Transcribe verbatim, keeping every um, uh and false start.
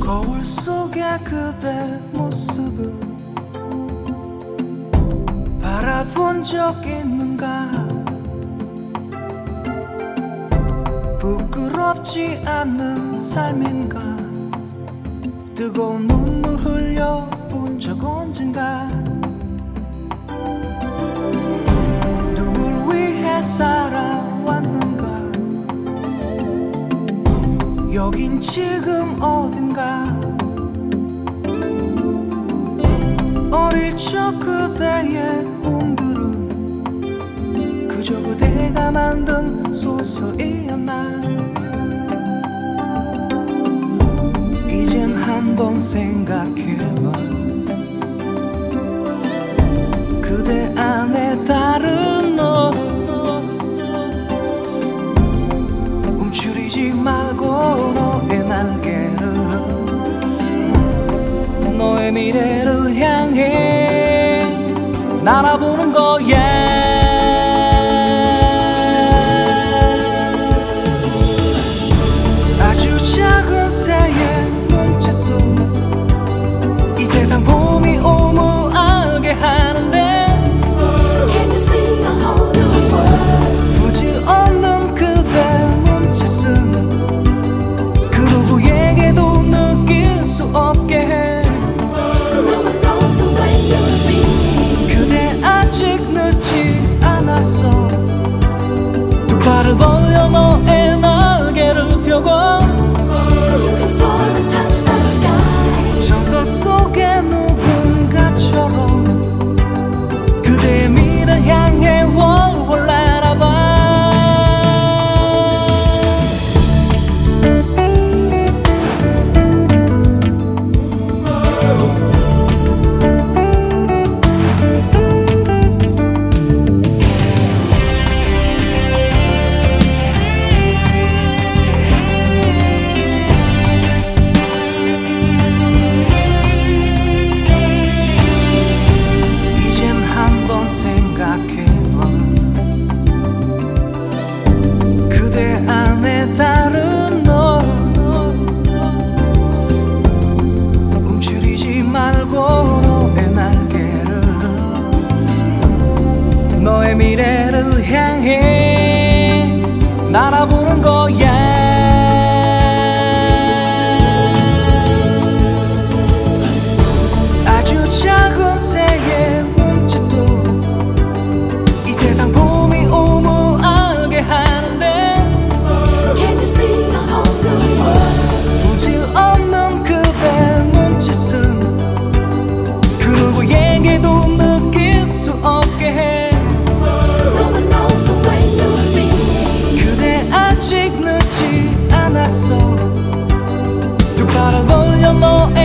거울 속의 그대 모습을 바라본 적 있는가? 부끄럽지 않은 삶인가? 뜨거운 눈물 흘려본 적 언젠가? 누굴 위해 살아왔는가? 여긴 지금 어딘가? 어릴 적 그대의 꿈들은 그저 그대가 만든 소설이었나? 이젠 한번 생각해봐. 그대 안에 다른 너 움츠리지 말고 너의 날개를 너의 미래를 향해 날아보는 거야. 아주 작은 새의 몸짓도 이 세상 봄이 오무하게 하는데 Can you see a whole new world? 부질 없는 그대 몸짓은 그 누구에게도 느낄 수 없게 해. No one knows the way you'll be. 그대 아직 늦지 않았어. 두 발을 벌려 너의 날개를 펴고 You can soar and touch the sky. 전설 속의 누군가처럼 그대의 미래를 향해 월월 날아봐. 이젠 한번 생각해봐. 그대 안에 다른 너 움츠리지 말고 너의 날개를 너의 미래를 향해 날아보는 거야. 아주 작은 새의 몸짓도 이 세상 봄이 오무하게 하는데 Can you see a whole new world? 부질 없는 그대 몸짓은 그 누구에게도 느낄 수 없게 해. No one knows the way you'll be. 그대 아직 늦지 않았어. 두 발을 벌려 너의